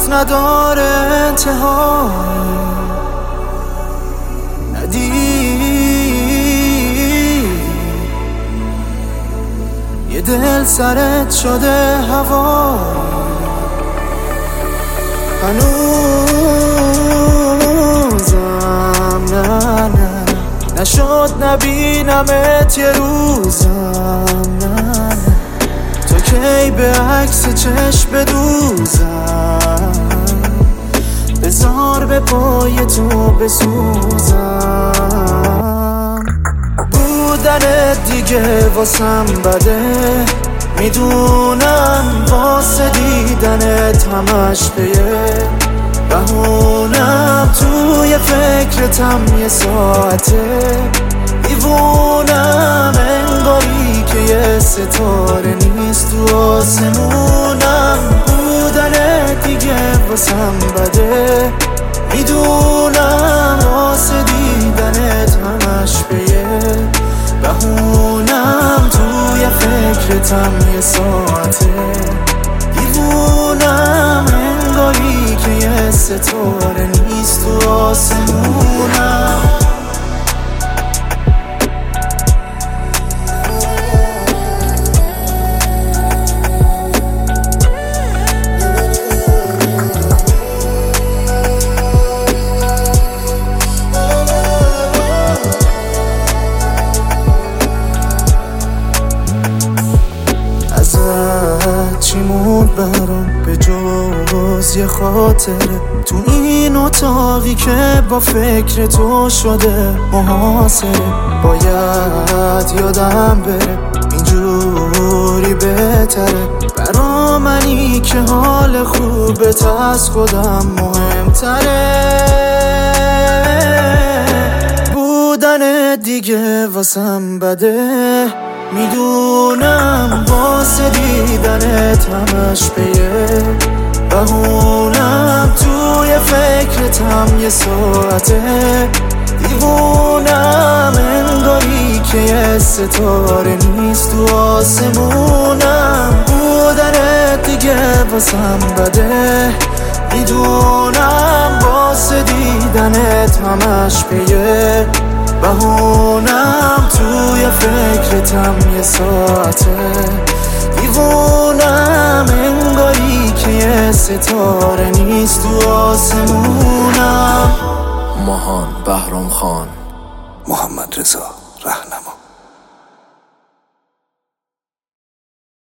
نداره انتها، یه دل سرت شده هوا، هنوزم نه نشد نبینمت یه روزم، نه تو کی به عکس چشم بدوزم، بذار به پای تو بسوزم. بودنت دیگه واسم بده، میدونم واسه دیدنت همش بیه بهونم، توی فکرتم یه ساعته دیوونم، انگاری که یه ستاره نیست تو آسمونم. بودنت دیگه واسم بده، میدونم واسه دیدنت همش بیه بهونم، توی فکرتم یه ساعته دیوونم، انگاری که یه ستاره نیست تو آسمونم. چی موند برام به جز یه خاطره، تو این اتاقی که با فکر تو شده محاصره. باید یادم بره اینجوری بهتره، برا منی که حال خوبت از خودم مهمتره. بودن دیگه واسم بده، میدونم واسه دیدنت همش بیه بهونم، توی فکرتم یه ساعته دیوونم، انگاری که یه ستاره نیست تو آسمونم. بودنت دیگه واسم بده، میدونم واسه دیدنت همش بیه بهونم، توی فکرتم یه ساعته دیوونم، انگاری که یه ستاره نیست تو آسمونم. ماهان بهرام خان، محمد رضا رهنما.